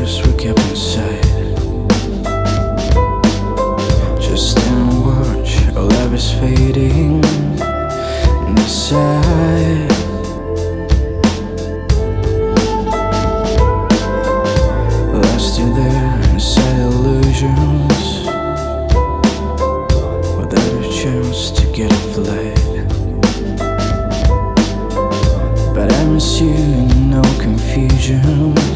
tears we kept inside. Just stand and watch, our love is fading inside. Lost you there inside illusions, without a chance to get a flight. But I miss you in no confusion.